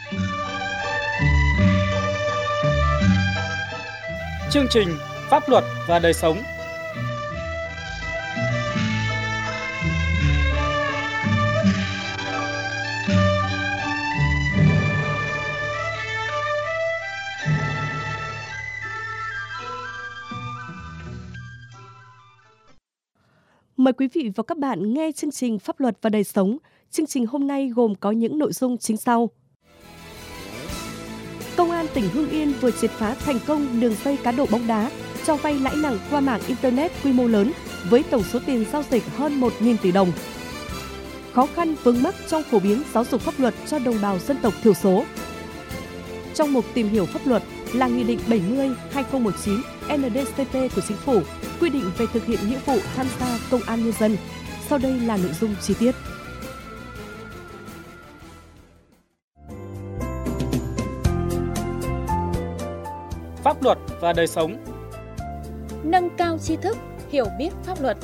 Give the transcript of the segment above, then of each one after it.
Chương trình Pháp luật và đời sống. Mời quý vị và các bạn nghe chương trình Pháp luật và đời sống. Chương trình hôm nay gồm có những nội dung chính sau. Công an tỉnh Hưng Yên vừa triệt phá thành công đường dây cá độ bóng đá, cho vay lãi nặng qua mạng Internet quy mô lớn với tổng số tiền giao dịch hơn 1.000 tỷ đồng. Khó khăn vướng mắc trong phổ biến giáo dục pháp luật cho đồng bào dân tộc thiểu số. Trong mục tìm hiểu pháp luật là Nghị định 70/2019 NDCP của Chính phủ quy định về thực hiện nghĩa vụ tham gia công an nhân dân. Sau đây là nội dung chi tiết. Pháp luật và đời sống. Nâng cao tri thức, hiểu biết pháp luật.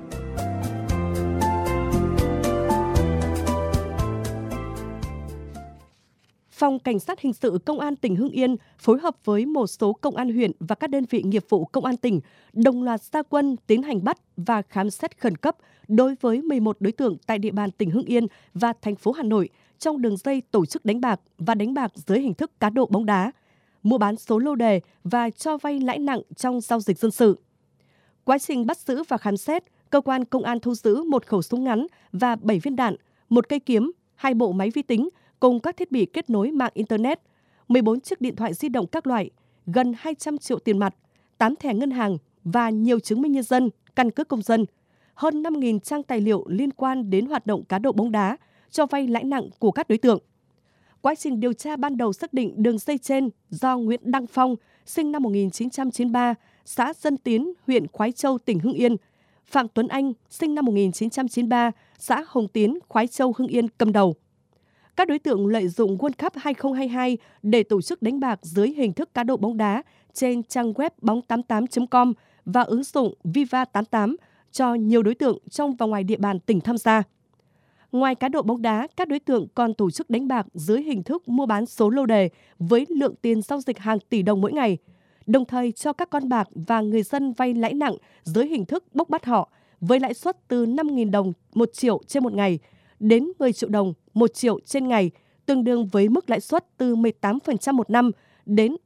Phòng Cảnh sát Hình sự Công an tỉnh Hưng Yên phối hợp với một số công an huyện và các đơn vị nghiệp vụ Công an tỉnh đồng loạt ra quân tiến hành bắt và khám xét khẩn cấp đối với 11 đối tượng tại địa bàn tỉnh Hưng Yên và thành phố Hà Nội trong đường dây tổ chức đánh bạc và đánh bạc dưới hình thức cá độ bóng đá, mua bán số lô đề và cho vay lãi nặng trong giao dịch dân sự. Quá trình bắt giữ và khám xét, cơ quan công an thu giữ một khẩu súng ngắn và 7 viên đạn, một cây kiếm, 2 bộ máy vi tính cùng các thiết bị kết nối mạng Internet, 14 chiếc điện thoại di động các loại, gần 200 triệu tiền mặt, 8 thẻ ngân hàng và nhiều chứng minh nhân dân, căn cước công dân, hơn 5.000 trang tài liệu liên quan đến hoạt động cá độ bóng đá, cho vay lãi nặng của các đối tượng. Quá trình điều tra ban đầu xác định đường dây trên do Nguyễn Đăng Phong, sinh năm 1993, xã Dân Tiến, huyện Khoái Châu, tỉnh Hưng Yên, Phạm Tuấn Anh, sinh năm 1993, xã Hồng Tiến, Khoái Châu, Hưng Yên cầm đầu. Các đối tượng lợi dụng World Cup 2022 để tổ chức đánh bạc dưới hình thức cá độ bóng đá trên trang web bóng88.com và ứng dụng Viva88 cho nhiều đối tượng trong và ngoài địa bàn tỉnh tham gia. Ngoài cá độ bóng đá, các đối tượng còn tổ chức đánh bạc dưới hình thức mua bán số lô đề với lượng tiền giao dịch hàng tỷ đồng mỗi ngày, đồng thời cho các con bạc và người dân vay lãi nặng dưới hình thức bốc bắt họ với lãi suất từ 5.000 đồng 1 triệu trên một ngày đến 10 triệu đồng 1 triệu trên ngày, tương đương với mức lãi suất từ 18% một năm đến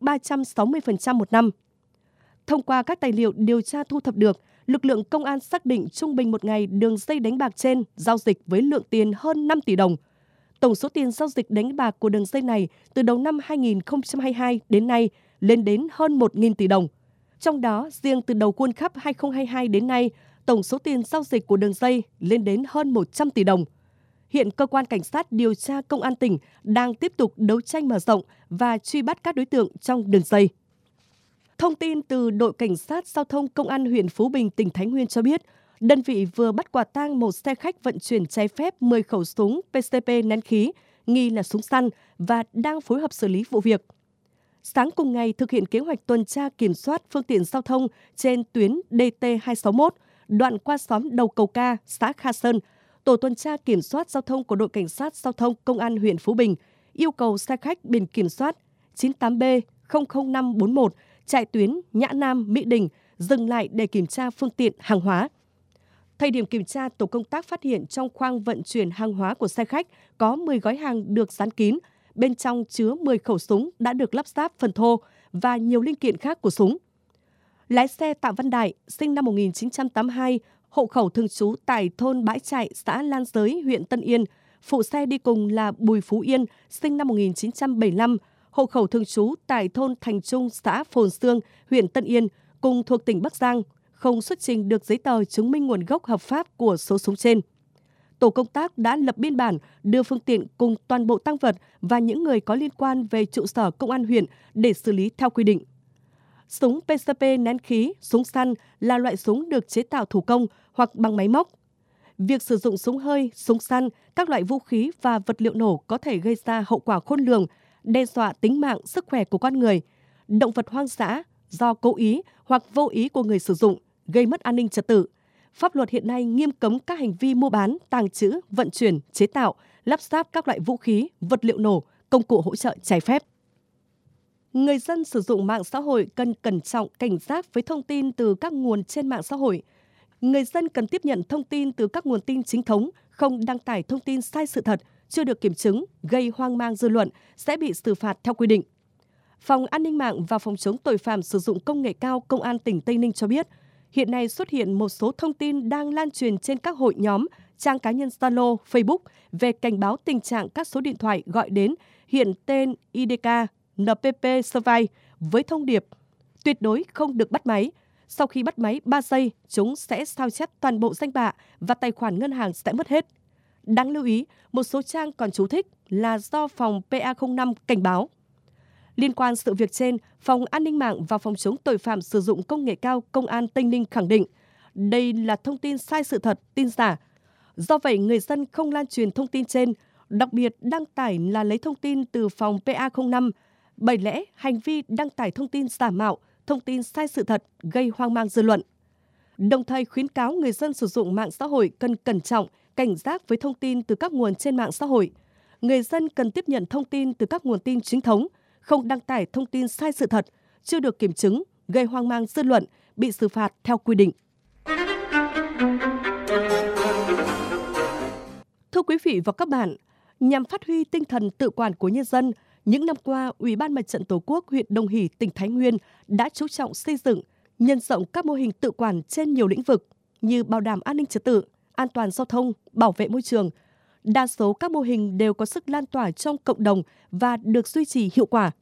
360% một năm. Thông qua các tài liệu điều tra thu thập được, lực lượng công an xác định trung bình một ngày đường dây đánh bạc trên giao dịch với lượng tiền hơn 5 tỷ đồng. Tổng số tiền giao dịch đánh bạc của đường dây này từ đầu năm 2022 đến nay lên đến hơn 1.000 tỷ đồng. Trong đó, riêng từ đầu World Cup 2022 đến nay, tổng số tiền giao dịch của đường dây lên đến hơn 100 tỷ đồng. Hiện Cơ quan Cảnh sát điều tra Công an tỉnh đang tiếp tục đấu tranh mở rộng và truy bắt các đối tượng trong đường dây. Thông tin từ đội Cảnh sát Giao thông Công an huyện Phú Bình, tỉnh Thái Nguyên cho biết, đơn vị vừa bắt quả tang một xe khách vận chuyển trái phép 10 khẩu súng PCP nén khí, nghi là súng săn và đang phối hợp xử lý vụ việc. Sáng cùng ngày, thực hiện kế hoạch tuần tra kiểm soát phương tiện giao thông trên tuyến DT261, đoạn qua xóm Đầu Cầu Ca, xã Kha Sơn, Tổ tuần tra kiểm soát giao thông của đội Cảnh sát Giao thông Công an huyện Phú Bình yêu cầu xe khách biển kiểm soát 98B00541 chạy tuyến Nhã Nam - Mỹ Đình dừng lại để kiểm tra phương tiện hàng hóa. Thời điểm kiểm tra, tổ công tác phát hiện trong khoang vận chuyển hàng hóa của xe khách có 10 gói hàng được dán kín, bên trong chứa 10 khẩu súng đã được lắp ráp phần thô và nhiều linh kiện khác của súng. Lái xe Tạ Văn Đại, sinh năm 1982, hộ khẩu thường trú tại thôn Bãi Trại, xã Lan Giới, huyện Tân Yên. Phụ xe đi cùng là Bùi Phú Yên, sinh năm 1975, hộ khẩu thường trú tại thôn Thành Trung, xã Phồn Xương, huyện Tân Yên, cùng thuộc tỉnh Bắc Giang, không xuất trình được giấy tờ chứng minh nguồn gốc hợp pháp của số súng trên. Tổ công tác đã lập biên bản, đưa phương tiện cùng toàn bộ tang vật và những người có liên quan về trụ sở công an huyện để xử lý theo quy định. Súng PCP nén khí, súng săn là loại súng được chế tạo thủ công hoặc bằng máy móc. Việc sử dụng súng hơi, súng săn, các loại vũ khí và vật liệu nổ có thể gây ra hậu quả khôn lường, đe dọa tính mạng, sức khỏe của con người, động vật hoang dã do cố ý hoặc vô ý của người sử dụng, gây mất an ninh trật tự. Pháp luật hiện nay nghiêm cấm các hành vi mua bán, tàng trữ, vận chuyển, chế tạo, lắp ráp các loại vũ khí, vật liệu nổ, công cụ hỗ trợ trái phép. Người dân sử dụng mạng xã hội cần cẩn trọng, cảnh giác với thông tin từ các nguồn trên mạng xã hội. Người dân cần tiếp nhận thông tin từ các nguồn tin chính thống, không đăng tải thông tin sai sự thật, chưa được kiểm chứng, gây hoang mang dư luận, sẽ bị xử phạt theo quy định. Phòng An ninh mạng và Phòng chống tội phạm sử dụng công nghệ cao Công an tỉnh Tây Ninh cho biết, hiện nay xuất hiện một số thông tin đang lan truyền trên các hội nhóm, trang cá nhân Zalo, Facebook về cảnh báo tình trạng các số điện thoại gọi đến hiện tên IDK, NPP Survey với thông điệp tuyệt đối không được bắt máy. Sau khi bắt máy 3 giây, chúng sẽ sao chép toàn bộ danh bạ và tài khoản ngân hàng sẽ mất hết. Đáng lưu ý, một số trang còn chú thích là do phòng PA05 cảnh báo. Liên quan sự việc trên, Phòng An ninh mạng và Phòng chống tội phạm sử dụng công nghệ cao Công an Tây Ninh khẳng định đây là thông tin sai sự thật, tin giả. Do vậy, người dân không lan truyền thông tin trên, đặc biệt đăng tải là lấy thông tin từ phòng PA05. Bởi lẽ, hành vi đăng tải thông tin giả mạo, thông tin sai sự thật gây hoang mang dư luận. Đồng thời khuyến cáo người dân sử dụng mạng xã hội cần cẩn trọng, cảnh giác với thông tin từ các nguồn trên mạng xã hội. Người dân cần tiếp nhận thông tin từ các nguồn tin chính thống, không đăng tải thông tin sai sự thật, chưa được kiểm chứng, gây hoang mang dư luận, bị xử phạt theo quy định. Thưa quý vị và các bạn, nhằm phát huy tinh thần tự quản của nhân dân, những năm qua, Ủy ban Mặt trận Tổ quốc huyện Đồng Hỷ, tỉnh Thái Nguyên đã chú trọng xây dựng, nhân rộng các mô hình tự quản trên nhiều lĩnh vực như bảo đảm an ninh trật tự, an toàn giao thông, bảo vệ môi trường. Đa số các mô hình đều có sức lan tỏa trong cộng đồng và được duy trì hiệu quả.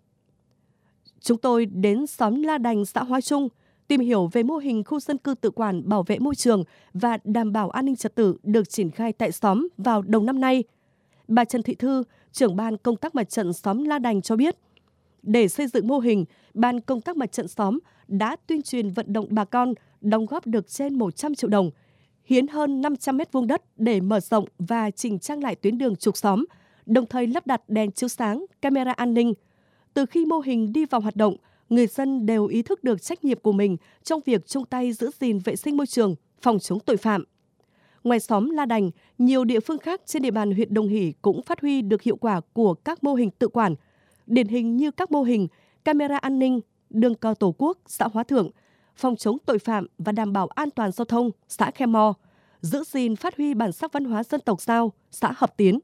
Chúng tôi đến xóm La Đành, xã Hóa Trung, tìm hiểu về mô hình khu dân cư tự quản bảo vệ môi trường và đảm bảo an ninh trật tự được triển khai tại xóm vào đầu năm nay. Bà Trần Thị Thư, trưởng ban công tác mặt trận xóm La Đành cho biết, để xây dựng mô hình, ban công tác mặt trận xóm đã tuyên truyền vận động bà con đóng góp được trên 100 triệu đồng, hiến hơn 500 m2 đất để mở rộng và chỉnh trang lại tuyến đường trục xóm, đồng thời lắp đặt đèn chiếu sáng, camera an ninh. Từ khi mô hình đi vào hoạt động, người dân đều ý thức được trách nhiệm của mình trong việc chung tay giữ gìn vệ sinh môi trường, phòng chống tội phạm. Ngoài xóm La Đành, nhiều địa phương khác trên địa bàn huyện Đồng Hỷ cũng phát huy được hiệu quả của các mô hình tự quản, điển hình như các mô hình camera an ninh, đường cờ Tổ quốc, xã Hóa Thượng, phòng chống tội phạm và đảm bảo an toàn giao thông, xã Khe Mo, giữ gìn phát huy bản sắc văn hóa dân tộc Dao, xã Hợp Tiến.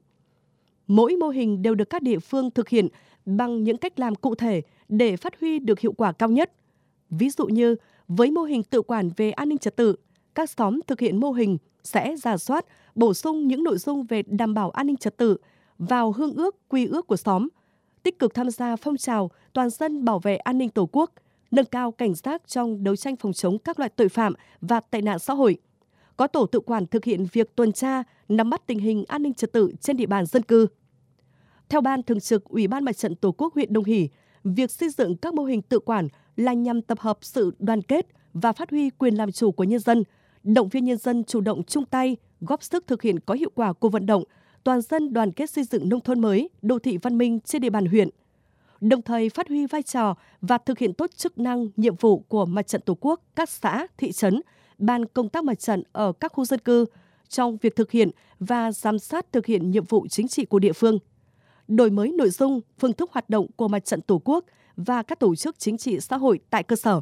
Mỗi mô hình đều được các địa phương thực hiện bằng những cách làm cụ thể để phát huy được hiệu quả cao nhất. Ví dụ như, với mô hình tự quản về an ninh trật tự, các xóm thực hiện mô hình sẽ rà soát, bổ sung những nội dung về đảm bảo an ninh trật tự vào hương ước, quy ước của xóm, tích cực tham gia phong trào toàn dân bảo vệ an ninh Tổ quốc, nâng cao cảnh giác trong đấu tranh phòng chống các loại tội phạm và tệ nạn xã hội. Có tổ tự quản thực hiện việc tuần tra, nắm bắt tình hình an ninh trật tự trên địa bàn dân cư. Theo Ban Thường trực Ủy ban Mặt trận Tổ quốc huyện Đồng Hỷ, việc xây dựng các mô hình tự quản là nhằm tập hợp sự đoàn kết và phát huy quyền làm chủ của nhân dân, động viên nhân dân chủ động chung tay, góp sức thực hiện có hiệu quả cuộc vận động toàn dân đoàn kết xây dựng nông thôn mới, đô thị văn minh trên địa bàn huyện. Đồng thời phát huy vai trò và thực hiện tốt chức năng, nhiệm vụ của Mặt trận Tổ quốc các xã, thị trấn, ban công tác mặt trận ở các khu dân cư trong việc thực hiện và giám sát thực hiện nhiệm vụ chính trị của địa phương. Đổi mới nội dung, phương thức hoạt động của Mặt trận Tổ quốc và các tổ chức chính trị xã hội tại cơ sở.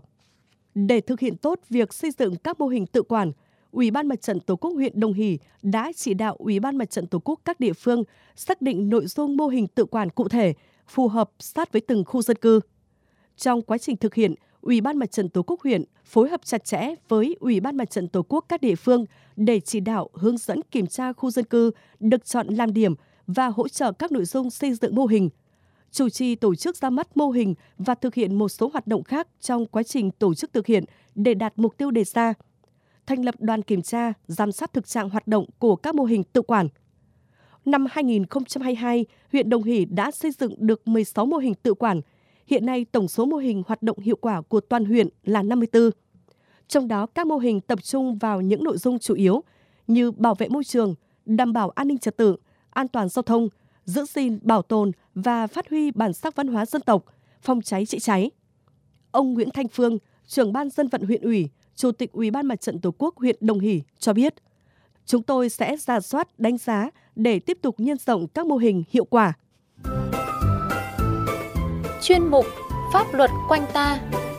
Để thực hiện tốt việc xây dựng các mô hình tự quản, Ủy ban Mặt trận Tổ quốc huyện Đồng Hỷ đã chỉ đạo Ủy ban Mặt trận Tổ quốc các địa phương xác định nội dung mô hình tự quản cụ thể, phù hợp sát với từng khu dân cư. Trong quá trình thực hiện, Ủy ban Mặt trận Tổ quốc huyện phối hợp chặt chẽ với Ủy ban Mặt trận Tổ quốc các địa phương để chỉ đạo, hướng dẫn kiểm tra khu dân cư được chọn làm điểm và hỗ trợ các nội dung xây dựng mô hình, chủ trì tổ chức ra mắt mô hình và thực hiện một số hoạt động khác trong quá trình tổ chức thực hiện để đạt mục tiêu đề ra. Thành lập đoàn kiểm tra, giám sát thực trạng hoạt động của các mô hình tự quản. Năm 2022, huyện Đồng Hỷ đã xây dựng được 16 mô hình tự quản. Hiện nay, tổng số mô hình hoạt động hiệu quả của toàn huyện là 54. Trong đó, các mô hình tập trung vào những nội dung chủ yếu như bảo vệ môi trường, đảm bảo an ninh trật tự, an toàn giao thông, giữ gìn, bảo tồn và phát huy bản sắc văn hóa dân tộc, phòng cháy chữa cháy. Ông Nguyễn Thanh Phương, trưởng ban dân vận huyện ủy, Chủ tịch Ủy ban Mặt trận Tổ quốc huyện Đồng Hỷ cho biết, chúng tôi sẽ rà soát, đánh giá để tiếp tục nhân rộng các mô hình hiệu quả. chuyên mục Pháp luật quanh ta.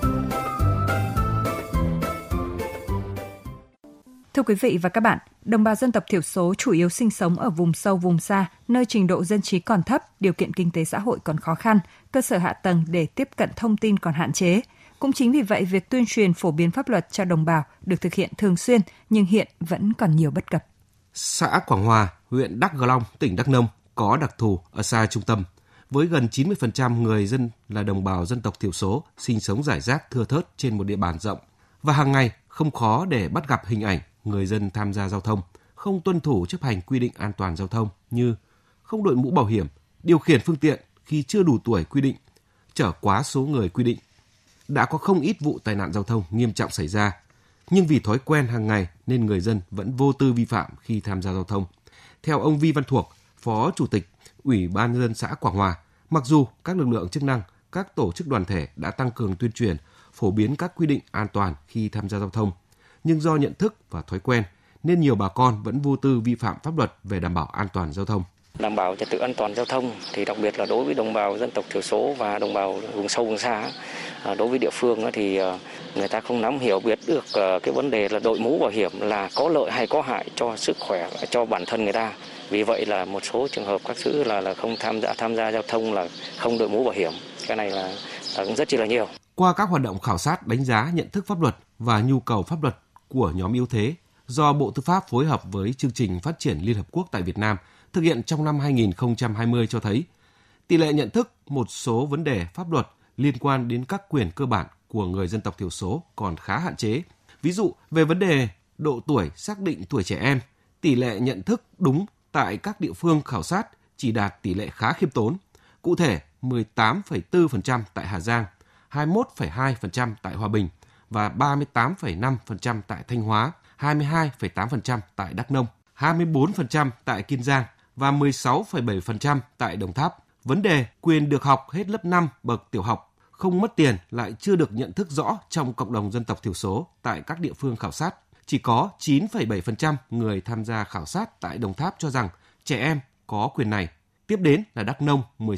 Thưa quý vị và các bạn, đồng bào dân tộc thiểu số chủ yếu sinh sống ở vùng sâu vùng xa, nơi trình độ dân trí còn thấp, điều kiện kinh tế xã hội còn khó khăn, cơ sở hạ tầng để tiếp cận thông tin còn hạn chế. Cũng chính vì vậy, việc tuyên truyền phổ biến pháp luật cho đồng bào được thực hiện thường xuyên nhưng hiện vẫn còn nhiều bất cập. Xã Quảng Hòa, huyện Đắk Gờ Long, tỉnh Đắk Nông có đặc thù ở xa trung tâm, với gần 90% người dân là đồng bào dân tộc thiểu số sinh sống rải rác thưa thớt trên một địa bàn rộng. Và hàng ngày không khó để bắt gặp hình ảnh người dân tham gia giao thông không tuân thủ chấp hành quy định an toàn giao thông như không đội mũ bảo hiểm, điều khiển phương tiện khi chưa đủ tuổi quy định, chở quá số người quy định. Đã có không ít vụ tai nạn giao thông nghiêm trọng xảy ra, nhưng vì thói quen hàng ngày nên người dân vẫn vô tư vi phạm khi tham gia giao thông. Theo ông Vi Văn Thuộc, Phó Chủ tịch Ủy ban nhân dân xã Quảng Hòa, mặc dù các lực lượng chức năng, các tổ chức đoàn thể đã tăng cường tuyên truyền, phổ biến các quy định an toàn khi tham gia giao thông, nhưng do nhận thức và thói quen nên nhiều bà con vẫn vô tư vi phạm pháp luật về đảm bảo an toàn giao thông. Đảm bảo trật tự an toàn giao thông thì đặc biệt là đối với đồng bào dân tộc thiểu số và đồng bào vùng sâu vùng xa, đối với địa phương thì người ta không nắm hiểu biết được cái vấn đề là đội mũ bảo hiểm là có lợi hay có hại cho sức khỏe, cho bản thân người ta. Vì vậy là một số trường hợp các thứ là không tham gia giao thông là không đội mũ bảo hiểm. Cái này là cũng rất chi là nhiều. Qua các hoạt động khảo sát đánh giá nhận thức pháp luật và nhu cầu pháp luật của nhóm yếu thế do Bộ Tư pháp phối hợp với chương trình phát triển Liên Hợp Quốc tại Việt Nam thực hiện trong năm 2020 cho thấy tỷ lệ nhận thức một số vấn đề pháp luật liên quan đến các quyền cơ bản của người dân tộc thiểu số còn khá hạn chế. Ví dụ về vấn đề độ tuổi xác định tuổi trẻ em, tỷ lệ nhận thức đúng tại các địa phương khảo sát chỉ đạt tỷ lệ khá khiêm tốn. Cụ thể 18,4% tại Hà Giang, 21,2% tại Hòa Bình và 38,5% tại Thanh Hóa, 22,8% tại Đắk Nông, 24% tại Kiên Giang và 16,7% tại Đồng Tháp. Vấn đề quyền được học hết lớp 5 bậc tiểu học, không mất tiền lại chưa được nhận thức rõ trong cộng đồng dân tộc thiểu số tại các địa phương khảo sát. Chỉ có 9,7% người tham gia khảo sát tại Đồng Tháp cho rằng trẻ em có quyền này. Tiếp đến là Đắk Nông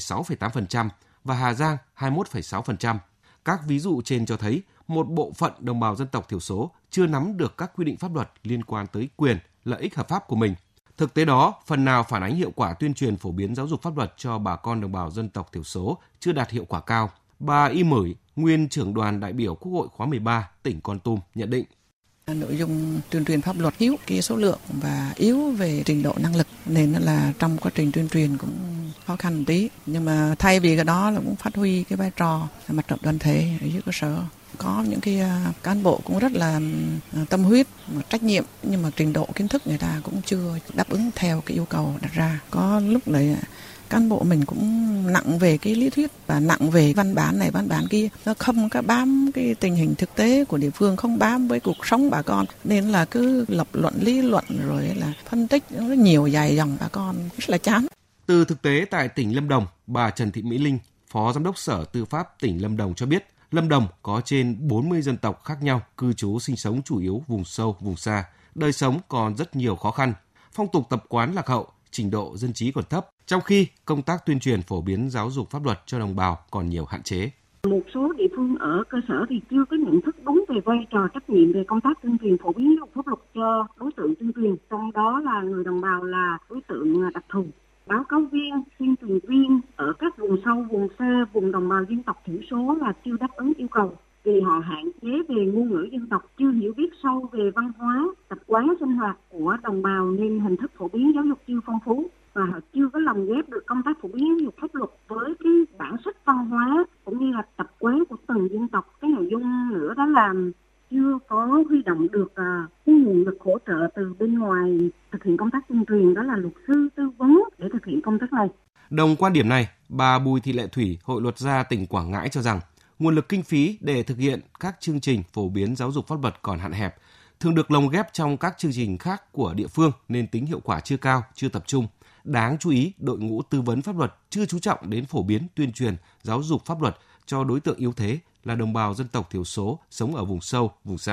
16,8% và Hà Giang 21,6%. Các ví dụ trên cho thấy một bộ phận đồng bào dân tộc thiểu số chưa nắm được các quy định pháp luật liên quan tới quyền, lợi ích hợp pháp của mình. Thực tế đó, phần nào phản ánh hiệu quả tuyên truyền phổ biến giáo dục pháp luật cho bà con đồng bào dân tộc thiểu số chưa đạt hiệu quả cao. Bà Y Mửi, nguyên trưởng đoàn đại biểu Quốc hội khóa 13, tỉnh Kon Tum nhận định. Nội dung tuyên truyền pháp luật thiếu cái số lượng và yếu về trình độ năng lực nên là trong quá trình tuyên truyền cũng khó khăn một tí. Nhưng mà thay vì cái đó là cũng phát huy cái vai trò mặt trận đoàn thể ở dưới cơ sở. Có những cái cán bộ cũng rất là tâm huyết, trách nhiệm nhưng mà trình độ kiến thức người ta cũng chưa đáp ứng theo cái yêu cầu đặt ra. Có lúc lại cán bộ mình cũng nặng về cái lý thuyết và nặng về văn bản này văn bản kia, nó không có bám cái tình hình thực tế của địa phương, không bám với cuộc sống bà con nên là cứ lập luận lý luận rồi là phân tích rất nhiều dài dòng, bà con rất là chán. Từ thực tế tại tỉnh Lâm Đồng, bà Trần Thị Mỹ Linh, Phó Giám đốc Sở Tư pháp tỉnh Lâm Đồng cho biết, Lâm Đồng có trên 40 dân tộc khác nhau cư trú sinh sống chủ yếu vùng sâu, vùng xa, đời sống còn rất nhiều khó khăn, phong tục tập quán lạc hậu, trình độ dân trí còn thấp, trong khi công tác tuyên truyền phổ biến giáo dục pháp luật cho đồng bào còn nhiều hạn chế. Một số địa phương ở cơ sở thì chưa có nhận thức đúng về vai trò trách nhiệm về công tác tuyên truyền phổ biến giáo dục pháp luật cho đối tượng tuyên truyền, trong đó là người đồng bào là đối tượng đặc thù. Báo cáo viên, tuyên truyền viên ở các vùng sâu, vùng xa, vùng đồng bào dân tộc thiểu số là chưa đáp ứng yêu cầu vì họ hạn chế về ngôn ngữ dân tộc, chưa hiểu biết sâu về văn hóa, tập quán sinh hoạt của đồng bào nên hình thức phổ biến giáo dục chưa phong phú và họ chưa có lồng ghép được công tác phổ biến giáo dục pháp luật với cái bản sắc văn hóa cũng như là tập quán của từng dân tộc. Cái nội dung nữa đó là chưa có huy động được cái nguồn lực hỗ trợ từ bên ngoài thực hiện công tác tuyên truyền, đó là luật sư tư vấn để thực hiện công tác này. Đồng quan điểm này, bà Bùi Thị Lệ Thủy, Hội luật gia tỉnh Quảng Ngãi cho rằng nguồn lực kinh phí để thực hiện các chương trình phổ biến giáo dục pháp luật còn hạn hẹp, thường được lồng ghép trong các chương trình khác của địa phương nên tính hiệu quả chưa cao, chưa tập trung. Đáng chú ý, đội ngũ tư vấn pháp luật chưa chú trọng đến phổ biến tuyên truyền giáo dục pháp luật cho đối tượng yếu thế là đồng bào dân tộc thiểu số sống ở vùng sâu, vùng xa.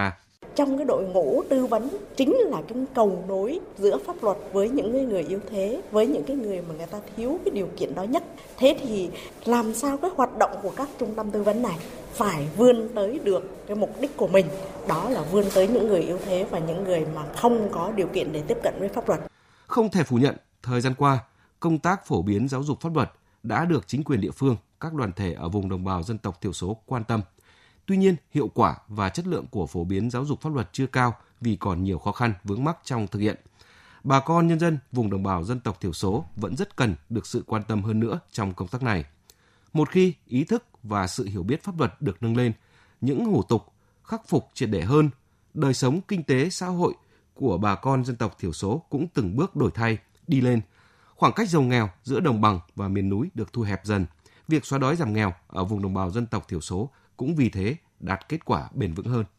Trong cái đội ngũ tư vấn chính là cái cầu nối giữa pháp luật với những người yếu thế, với những cái người mà người ta thiếu cái điều kiện đó nhất. Thế thì làm sao cái hoạt động của các trung tâm tư vấn này phải vươn tới được cái mục đích của mình, đó là vươn tới những người yếu thế và những người mà không có điều kiện để tiếp cận với pháp luật. Không thể phủ nhận, thời gian qua, công tác phổ biến giáo dục pháp luật đã được chính quyền địa phương, các đoàn thể ở vùng đồng bào dân tộc thiểu số quan tâm. Tuy nhiên, hiệu quả và chất lượng của phổ biến giáo dục pháp luật chưa cao vì còn nhiều khó khăn vướng mắc trong thực hiện. Bà con nhân dân vùng đồng bào dân tộc thiểu số vẫn rất cần được sự quan tâm hơn nữa trong công tác này. Một khi ý thức và sự hiểu biết pháp luật được nâng lên, những hủ tục khắc phục triệt để hơn, đời sống kinh tế xã hội của bà con dân tộc thiểu số cũng từng bước đổi thay, đi lên. Khoảng cách giàu nghèo giữa đồng bằng và miền núi được thu hẹp dần. Việc xóa đói giảm nghèo ở vùng đồng bào dân tộc thiểu số cũng vì thế đạt kết quả bền vững hơn.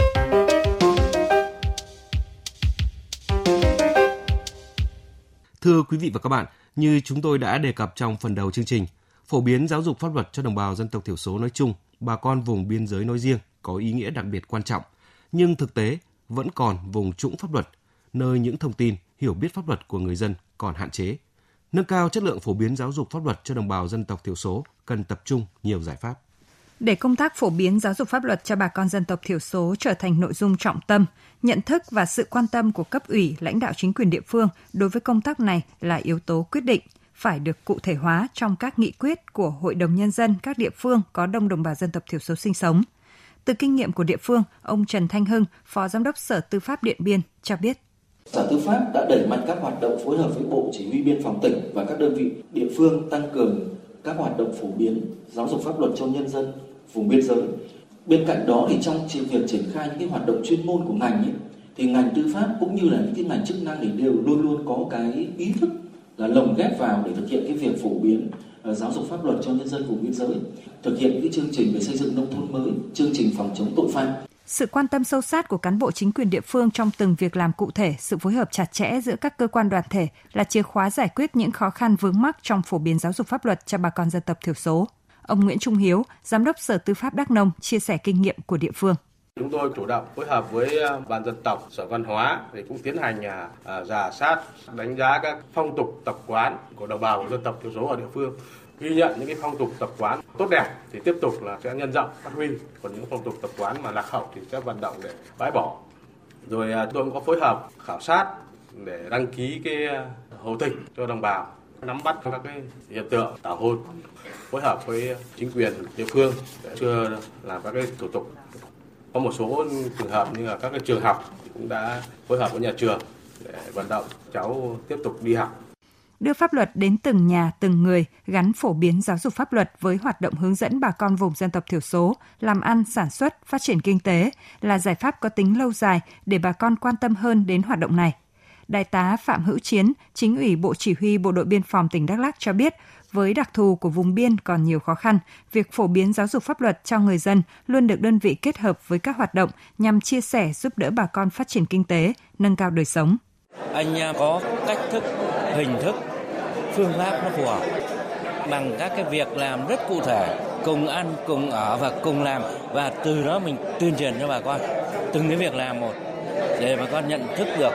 Thưa quý vị và các bạn, như chúng tôi đã đề cập trong phần đầu chương trình, phổ biến giáo dục pháp luật cho đồng bào dân tộc thiểu số nói chung, bà con vùng biên giới nói riêng có ý nghĩa đặc biệt quan trọng. Nhưng thực tế vẫn còn vùng trũng pháp luật, nơi những thông tin, hiểu biết pháp luật của người dân còn hạn chế. Nâng cao chất lượng phổ biến giáo dục pháp luật cho đồng bào dân tộc thiểu số cần tập trung nhiều giải pháp. Để công tác phổ biến giáo dục pháp luật cho bà con dân tộc thiểu số trở thành nội dung trọng tâm, nhận thức và sự quan tâm của cấp ủy, lãnh đạo chính quyền địa phương đối với công tác này là yếu tố quyết định, phải được cụ thể hóa trong các nghị quyết của Hội đồng Nhân dân các địa phương có đông đồng bào dân tộc thiểu số sinh sống. Từ kinh nghiệm của địa phương, ông Trần Thanh Hưng, Phó Giám đốc Sở Tư pháp Điện Biên cho biết. Sở Tư pháp đã đẩy mạnh các hoạt động phối hợp với Bộ Chỉ huy Biên phòng tỉnh và các đơn vị địa phương tăng cường các hoạt động phổ biến giáo dục pháp luật cho nhân dân vùng biên giới. Bên cạnh đó thì trong việc triển khai những cái hoạt động chuyên môn của ngành thì ngành tư pháp cũng như là những cái ngành chức năng thì đều luôn luôn có cái ý thức là lồng ghép vào để thực hiện cái việc phổ biến giáo dục pháp luật cho nhân dân vùng biên giới, thực hiện cái chương trình về xây dựng nông thôn mới, chương trình phòng chống tội phạm. Sự quan tâm sâu sát của cán bộ chính quyền địa phương trong từng việc làm cụ thể, sự phối hợp chặt chẽ giữa các cơ quan đoàn thể là chìa khóa giải quyết những khó khăn vướng mắc trong phổ biến giáo dục pháp luật cho bà con dân tộc thiểu số. Ông Nguyễn Trung Hiếu, Giám đốc Sở Tư pháp Đắk Nông chia sẻ kinh nghiệm của địa phương. Chúng tôi chủ động phối hợp với Ban dân tộc, Sở Văn hóa để cũng tiến hành rà soát, đánh giá các phong tục tập quán của đồng bào dân tộc thiểu số ở địa phương. Ghi nhận những cái phong tục tập quán tốt đẹp thì tiếp tục là sẽ nhân rộng phát huy, còn những phong tục tập quán mà lạc hậu thì sẽ vận động để bãi bỏ. Rồi tôi cũng có phối hợp khảo sát để đăng ký cái hộ tịch cho đồng bào, nắm bắt các cái hiện tượng tảo hôn, phối hợp với chính quyền địa phương để chưa làm các cái thủ tục. Có một số trường hợp như là các cái trường học cũng đã phối hợp với nhà trường để vận động cháu tiếp tục đi học. Đưa pháp luật đến từng nhà, từng người, gắn phổ biến giáo dục pháp luật với hoạt động hướng dẫn bà con vùng dân tộc thiểu số, làm ăn, sản xuất, phát triển kinh tế là giải pháp có tính lâu dài để bà con quan tâm hơn đến hoạt động này. Đại tá Phạm Hữu Chiến, Chính ủy Bộ Chỉ huy Bộ đội Biên phòng tỉnh Đắk Lắk cho biết, với đặc thù của vùng biên còn nhiều khó khăn, việc phổ biến giáo dục pháp luật cho người dân luôn được đơn vị kết hợp với các hoạt động nhằm chia sẻ giúp đỡ bà con phát triển kinh tế, nâng cao đời sống. Anh có cách thức, hình thức, phương pháp nó phù hợp bằng các cái việc làm rất cụ thể, cùng ăn, cùng ở và cùng làm, và từ đó mình tuyên truyền cho bà con từng cái việc làm một để bà con nhận thức được.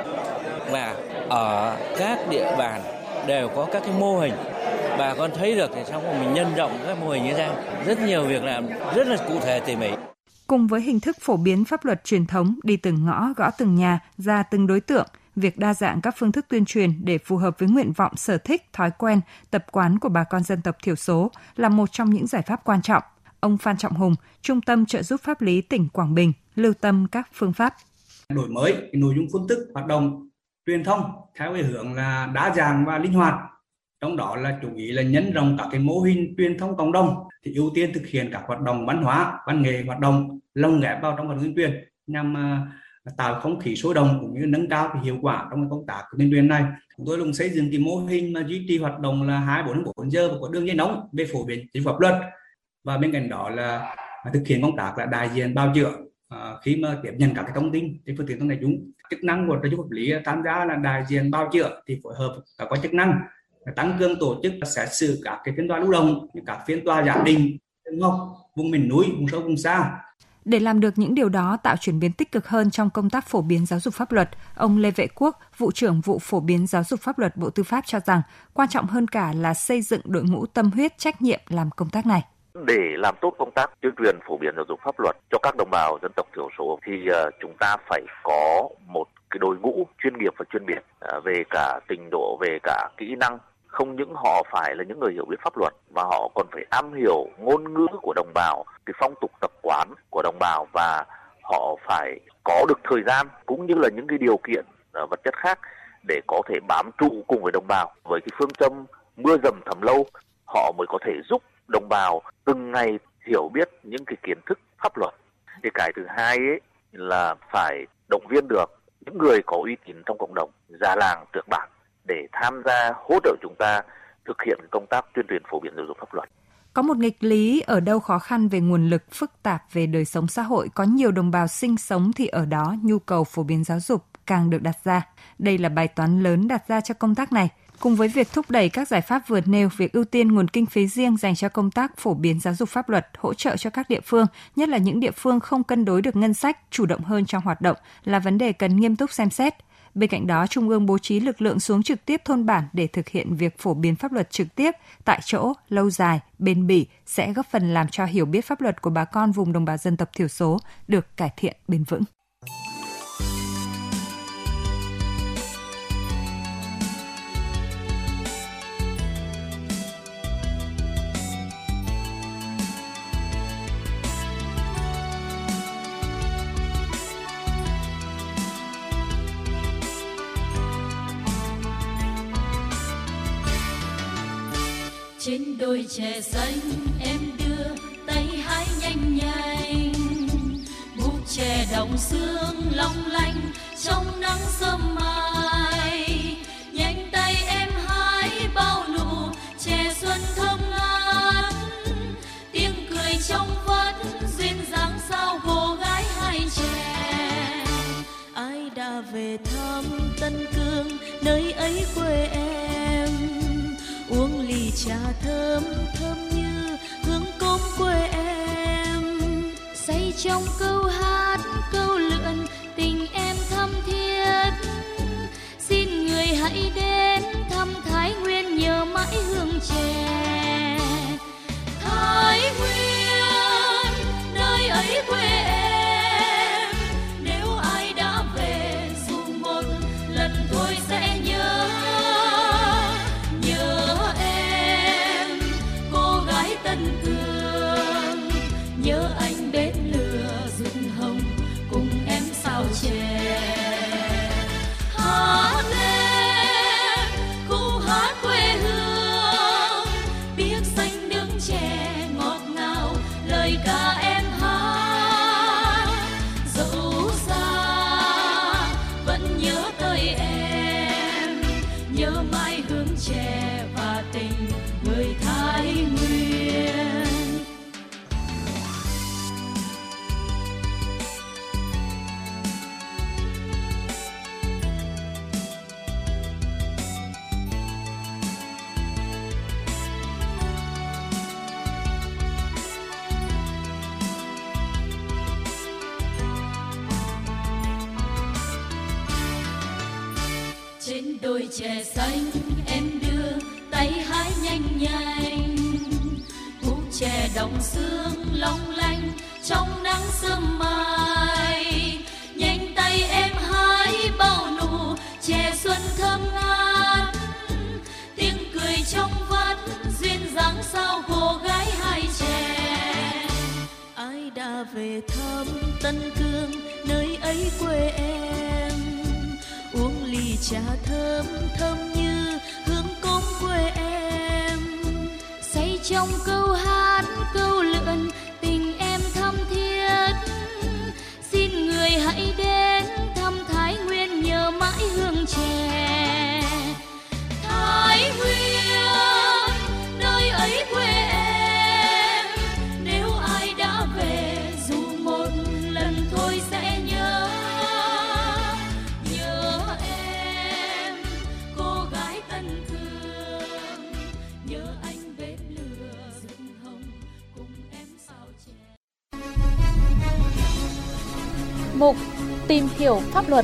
Và ở các địa bàn đều có các cái mô hình bà con thấy được thì xong rồi mình nhân rộng các mô hình ấy ra, rất nhiều việc làm rất là cụ thể tỉ mỉ. Cùng với hình thức phổ biến pháp luật truyền thống đi từng ngõ gõ từng nhà ra từng đối tượng, việc đa dạng các phương thức tuyên truyền để phù hợp với nguyện vọng, sở thích, thói quen, tập quán của bà con dân tộc thiểu số là một trong những giải pháp quan trọng. Ông Phan Trọng Hùng, Trung tâm Trợ giúp pháp lý tỉnh Quảng Bình, lưu tâm các phương pháp. Đổi mới nội dung phương thức hoạt động truyền thông theo cái hướng là đa dạng và linh hoạt. Trong đó là chủ ý là nhân rộng các cái mô hình truyền thông cộng đồng, thì ưu tiên thực hiện các hoạt động văn hóa, văn nghệ, hoạt động lồng ghép vào trong hoạt động tuyên truyền nhằm tạo không khí sôi động cũng như nâng cao cái hiệu quả trong công tác tuyên truyền này. Chúng tôi cũng xây dựng cái mô hình mà duy trì hoạt động là 24/24 giờ và có đường dây nóng về phổ biến giáo dục pháp luật, và bên cạnh đó là thực hiện công tác là đại diện bào chữa khi mà tiếp nhận các cái thông tin trên phương tiện thông tin đại chúng. Chức năng của trợ giúp pháp lý tham gia là đại diện bào chữa thì phối hợp các quan chức năng tăng cường tổ chức xét xử các cái phiên tòa lưu động, như các phiên tòa giám định, vùng miền núi, vùng sâu vùng xa. Để làm được những điều đó, tạo chuyển biến tích cực hơn trong công tác phổ biến giáo dục pháp luật, ông Lê Vệ Quốc, vụ trưởng vụ phổ biến giáo dục pháp luật Bộ Tư pháp cho rằng quan trọng hơn cả là xây dựng đội ngũ tâm huyết, trách nhiệm làm công tác này. Để làm tốt công tác tuyên truyền phổ biến giáo dục pháp luật cho các đồng bào dân tộc thiểu số thì chúng ta phải có một cái đội ngũ chuyên nghiệp và chuyên biệt về cả trình độ, về cả kỹ năng. Không những họ phải là những người hiểu biết pháp luật mà họ còn phải am hiểu ngôn ngữ của đồng bào, cái phong tục tập quán của đồng bào, và họ phải có được thời gian cũng như là những cái điều kiện vật chất khác để có thể bám trụ cùng với đồng bào. Với cái phương châm mưa dầm thấm lâu, họ mới có thể giúp đồng bào từng ngày hiểu biết những cái kiến thức pháp luật. Thì cái thứ hai ấy là phải động viên được những người có uy tín trong cộng đồng, già làng trưởng bản để tham gia hỗ trợ chúng ta thực hiện công tác tuyên truyền phổ biến giáo dục pháp luật. Có một nghịch lý, ở đâu khó khăn về nguồn lực, phức tạp về đời sống xã hội, có nhiều đồng bào sinh sống thì ở đó nhu cầu phổ biến giáo dục càng được đặt ra. Đây là bài toán lớn đặt ra cho công tác này. Cùng với việc thúc đẩy các giải pháp vừa nêu, việc ưu tiên nguồn kinh phí riêng dành cho công tác phổ biến giáo dục pháp luật, hỗ trợ cho các địa phương, nhất là những địa phương không cân đối được ngân sách, chủ động hơn trong hoạt động là vấn đề cần nghiêm túc xem xét. Bên cạnh đó, Trung ương bố trí lực lượng xuống trực tiếp thôn bản để thực hiện việc phổ biến pháp luật trực tiếp, tại chỗ, lâu dài, bền bỉ sẽ góp phần làm cho hiểu biết pháp luật của bà con vùng đồng bào dân tộc thiểu số được cải thiện bền vững. Trên đồi chè xanh em đưa tay hái nhanh nhanh, búp chè đồng sương long lanh trong nắng sớm mai. Nhanh tay em hái bao nụ chè xuân thơm ngát, tiếng cười trong vắt duyên dáng sao cô gái hai chè. Ai đã về thăm Tân Cương nơi ấy quê em, uống ly trà thơm thơm như hương cốm quê em. Say trong câu hát câu lượn tình em thắm thiết, xin người hãy đến thăm Thái Nguyên nhớ mãi hương chè. Thái Nguyên nơi ấy quê em, nếu ai đã về dù một lần thôi sẽ nhớ. Tân Cương nhớ anh bếp lửa rừng hồng cùng em sao chè. Hát lên khúc hát quê hương, biết xanh nước chè ngọt ngào lời ca em hát. Dẫu xa vẫn nhớ tới em, nhớ mãi hương chè và tình người Thái Nguyên. Trên đồi chè xanh em đưa tay hái nhanh nhanh, búp chè đồng sương long lanh trong nắng sớm mai. Nhanh tay em hái bao nụ chè xuân thơm ngát, tiếng cười trong vắt duyên dáng sao cô gái hai chè. Ai đã về thăm Tân Cương nơi ấy quê em, uống ly trà thơm thơm như hương cốm quê em. Say trong câu hát câu lượn tình em thắm thiết, xin người hãy đến thăm Thái Nguyên nhớ mãi hương chè. Thái Nguyên nơi ấy quê em, nếu ai đã về dù một lần thôi sẽ nhớ. Nhớ anh bếp lửa rừng hồng cùng em sao mục Tìm hiểu pháp luật.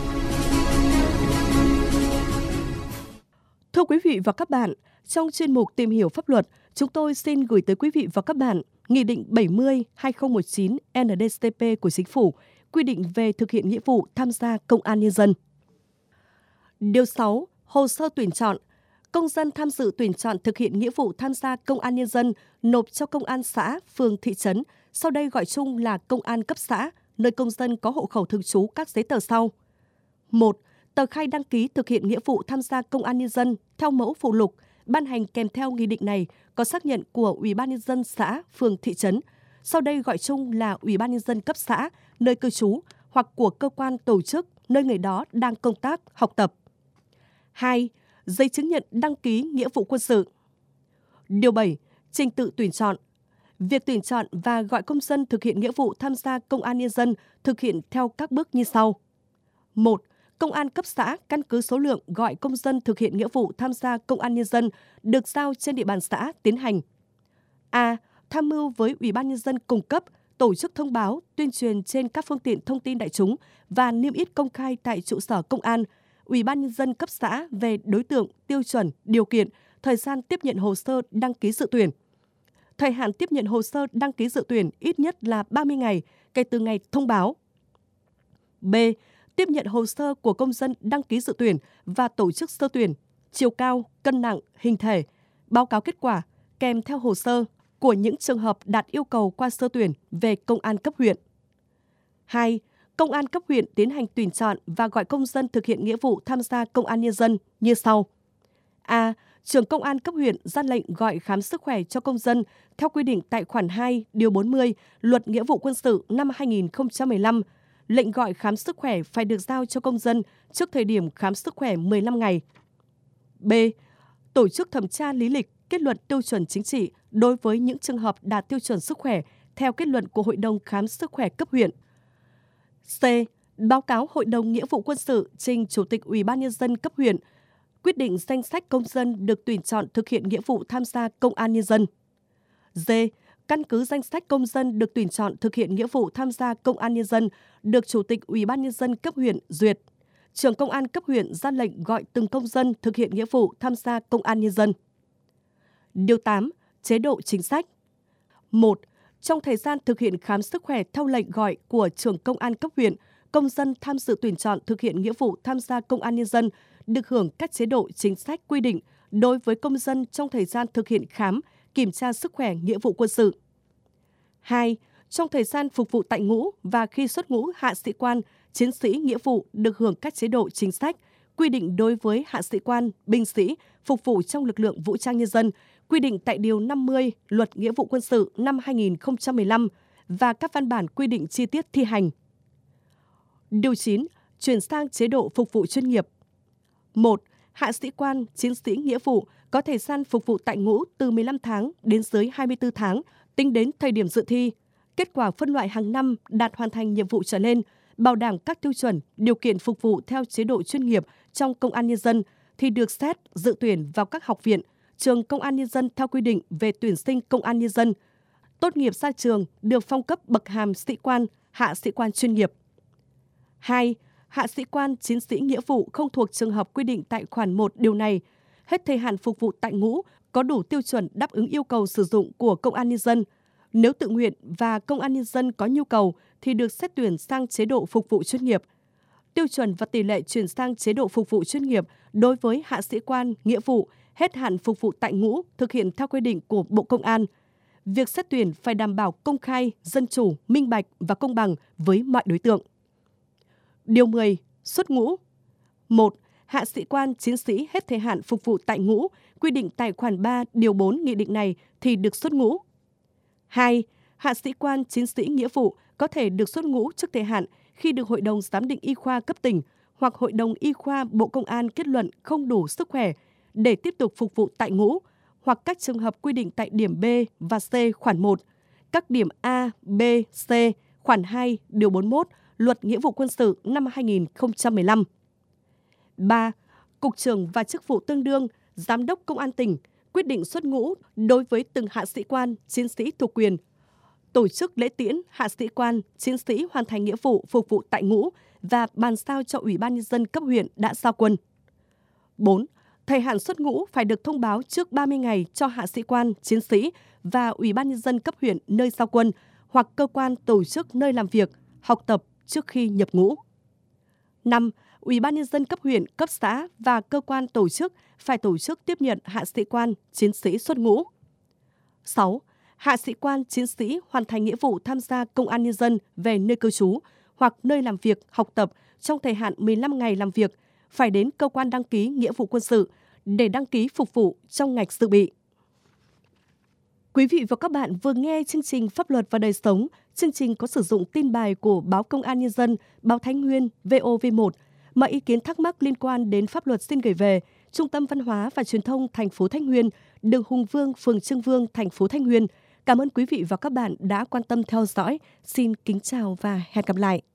Thưa quý vị và các bạn, trong chuyên mục Tìm hiểu pháp luật, chúng tôi xin gửi tới quý vị và các bạn Nghị định 70/2019 NDCP của Chính phủ quy định về thực hiện nghĩa vụ tham gia công an nhân dân. Điều 6. Hồ sơ tuyển chọn. Công dân tham dự tuyển chọn thực hiện nghĩa vụ tham gia công an nhân dân nộp cho công an xã, phường, thị trấn, sau đây gọi chung là công an cấp xã, nơi công dân có hộ khẩu thường trú các giấy tờ sau. 1. Tờ khai đăng ký thực hiện nghĩa vụ tham gia công an nhân dân theo mẫu phụ lục ban hành kèm theo nghị định này có xác nhận của Ủy ban nhân dân xã, phường, thị trấn, sau đây gọi chung là Ủy ban nhân dân cấp xã, nơi cư trú hoặc của cơ quan tổ chức nơi người đó đang công tác, học tập. 2. Giấy chứng nhận đăng ký nghĩa vụ quân sự. Điều 7. Trình tự tuyển chọn. Việc tuyển chọn và gọi công dân thực hiện nghĩa vụ tham gia công an nhân dân thực hiện theo các bước như sau. 1. Công an cấp xã căn cứ số lượng gọi công dân thực hiện nghĩa vụ tham gia công an nhân dân được giao trên địa bàn xã tiến hành. A. Tham mưu với Ủy ban nhân dân cung cấp, tổ chức thông báo, tuyên truyền trên các phương tiện thông tin đại chúng và niêm yết công khai tại trụ sở công an, Ủy ban nhân dân cấp xã về đối tượng, tiêu chuẩn, điều kiện, thời gian tiếp nhận hồ sơ đăng ký dự tuyển. Thời hạn tiếp nhận hồ sơ đăng ký dự tuyển ít nhất là 30 ngày kể từ ngày thông báo. B. Tiếp nhận hồ sơ của công dân đăng ký dự tuyển và tổ chức sơ tuyển, chiều cao, cân nặng, hình thể, báo cáo kết quả kèm theo hồ sơ của những trường hợp đạt yêu cầu qua sơ tuyển về công an cấp huyện. 2. Công an cấp huyện tiến hành tuyển chọn và gọi công dân thực hiện nghĩa vụ tham gia công an nhân dân như sau. A. Trưởng công an cấp huyện ra lệnh gọi khám sức khỏe cho công dân theo quy định tại khoản 2, điều 40 Luật Nghĩa vụ quân sự năm 2015. Lệnh gọi khám sức khỏe phải được giao cho công dân trước thời điểm khám sức khỏe 15 ngày. B. Tổ chức thẩm tra lý lịch, kết luận tiêu chuẩn chính trị đối với những trường hợp đạt tiêu chuẩn sức khỏe theo kết luận của Hội đồng khám sức khỏe cấp huyện. C. Báo cáo Hội đồng Nghĩa vụ quân sự trình Chủ tịch Ủy ban nhân dân cấp huyện quyết định danh sách công dân được tuyển chọn thực hiện nghĩa vụ tham gia công an nhân dân. D. Căn cứ danh sách công dân được tuyển chọn thực hiện nghĩa vụ tham gia công an nhân dân được Chủ tịch Ủy ban nhân dân cấp huyện duyệt, Trưởng công an cấp huyện ra lệnh gọi từng công dân thực hiện nghĩa vụ tham gia công an nhân dân. Điều 8. Chế độ chính sách. 1. Trong thời gian thực hiện khám sức khỏe theo lệnh gọi của Trưởng công an cấp huyện, công dân tham dự tuyển chọn thực hiện nghĩa vụ tham gia công an nhân dân được hưởng các chế độ chính sách quy định đối với công dân trong thời gian thực hiện khám, kiểm tra sức khỏe nghĩa vụ quân sự. 2. Trong thời gian phục vụ tại ngũ và khi xuất ngũ, hạ sĩ quan, chiến sĩ nghĩa vụ được hưởng các chế độ chính sách quy định đối với hạ sĩ quan, binh sĩ phục vụ trong lực lượng vũ trang nhân dân, quy định tại Điều 50 Luật Nghĩa vụ quân sự năm 2015 và các văn bản quy định chi tiết thi hành. Điều 9. Chuyển sang chế độ phục vụ chuyên nghiệp. 1. Hạ sĩ quan, chiến sĩ nghĩa vụ có thời gian phục vụ tại ngũ từ 15 tháng đến dưới 24 tháng tính đến thời điểm dự thi. Kết quả phân loại hàng năm đạt hoàn thành nhiệm vụ trở lên, bảo đảm các tiêu chuẩn, điều kiện phục vụ theo chế độ chuyên nghiệp trong công an nhân dân thì được xét dự tuyển vào các học viện, trường công an nhân dân theo quy định về tuyển sinh công an nhân dân. Tốt nghiệp ra trường được phong cấp bậc hàm sĩ quan, hạ sĩ quan chuyên nghiệp. 2. Hạ sĩ quan, chiến sĩ nghĩa vụ không thuộc trường hợp quy định tại khoản 1 điều này, hết thời hạn phục vụ tại ngũ, có đủ tiêu chuẩn đáp ứng yêu cầu sử dụng của công an nhân dân. Nếu tự nguyện và công an nhân dân có nhu cầu thì được xét tuyển sang chế độ phục vụ chuyên nghiệp. Tiêu chuẩn và tỷ lệ chuyển sang chế độ phục vụ chuyên nghiệp đối với hạ sĩ quan, nghĩa vụ, hết hạn phục vụ tại ngũ thực hiện theo quy định của Bộ Công an. Việc xét tuyển phải đảm bảo công khai, dân chủ, minh bạch và công bằng với mọi đối tượng. Điều 10. Xuất ngũ. 1. Hạ sĩ quan, chiến sĩ hết thời hạn phục vụ tại ngũ, quy định tại khoản 3, điều 4 nghị định này thì được xuất ngũ. 2. Hạ sĩ quan, chiến sĩ nghĩa vụ có thể được xuất ngũ trước thời hạn khi được Hội đồng Giám định Y khoa cấp tỉnh hoặc Hội đồng Y khoa Bộ Công an kết luận không đủ sức khỏe để tiếp tục phục vụ tại ngũ, hoặc các trường hợp quy định tại điểm B và C khoản 1, các điểm A, B, C, khoản 2, điều 41, Luật Nghĩa vụ quân sự năm 2015. 3. Cục trưởng và chức vụ tương đương, Giám đốc Công an tỉnh quyết định xuất ngũ đối với từng hạ sĩ quan, chiến sĩ thuộc quyền. tổ chức lễ tiễn hạ sĩ quan, chiến sĩ hoàn thành nghĩa vụ phục vụ tại ngũ và bàn giao cho Ủy ban Nhân dân cấp huyện đã giao quân. 4. Thời hạn xuất ngũ phải được thông báo trước 30 ngày cho hạ sĩ quan, chiến sĩ và Ủy ban Nhân dân cấp huyện nơi giao quân hoặc cơ quan tổ chức nơi làm việc, học tập trước khi nhập ngũ. 5. Ủy ban Nhân dân cấp huyện, cấp xã và cơ quan tổ chức phải tổ chức tiếp nhận hạ sĩ quan, chiến sĩ xuất ngũ. 6. Hạ sĩ quan, chiến sĩ hoàn thành nghĩa vụ tham gia công an nhân dân về nơi cư trú hoặc nơi làm việc, học tập trong thời hạn 15 ngày làm việc phải đến cơ quan đăng ký nghĩa vụ quân sự để đăng ký phục vụ trong ngạch dự bị. Quý vị và các bạn vừa nghe chương trình Pháp luật và đời sống. Chương trình có sử dụng tin bài của Báo Công an Nhân dân, Báo Thái Nguyên, VOV1. Mọi ý kiến thắc mắc liên quan đến pháp luật xin gửi về Trung tâm Văn hóa và Truyền thông thành phố Thái Nguyên, đường Hùng Vương, phường Trương Vương, thành phố Thái Nguyên. Cảm ơn quý vị và các bạn đã quan tâm theo dõi. Xin kính chào và hẹn gặp lại.